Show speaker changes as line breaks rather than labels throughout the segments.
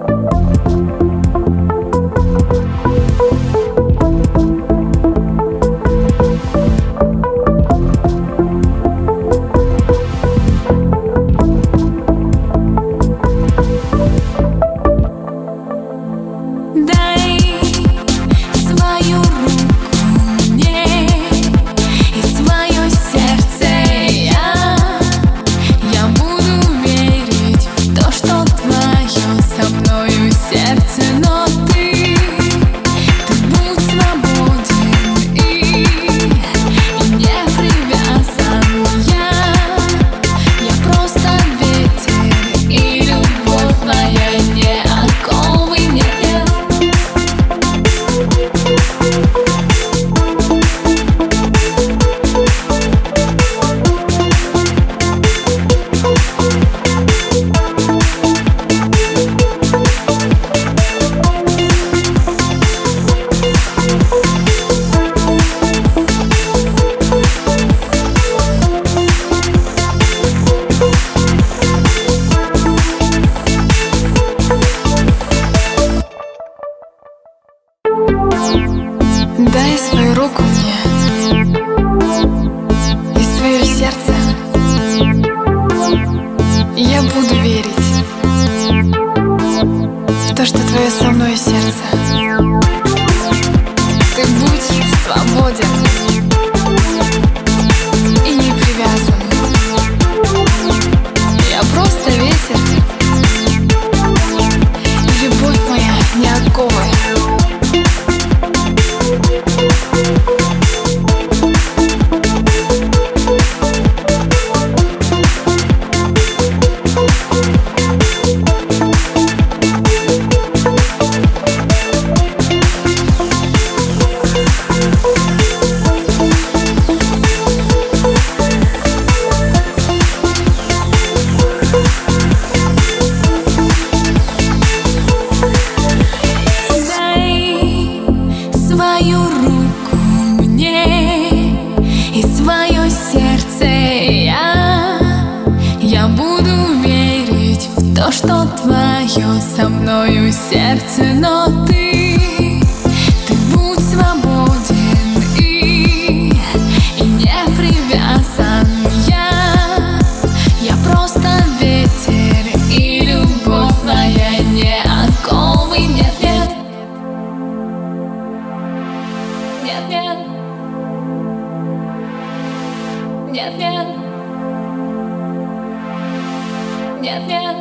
Дай свою руку мне и свое сердце. Я буду верить в то, что твое со мной сердце. Ты будь свободен и не привязан. Я просто ветер, и любовь моя не оковы.
Свою руку мне и свое сердце. Я буду верить в то, что твое со мною сердце. Но ты будь свободен и не привязан. Я просто ветер, и любовь моя не оковы. Нет, нет. Нет, нет. Нет, нет. Нет, нет.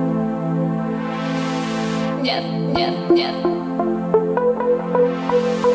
Нет, нет, нет.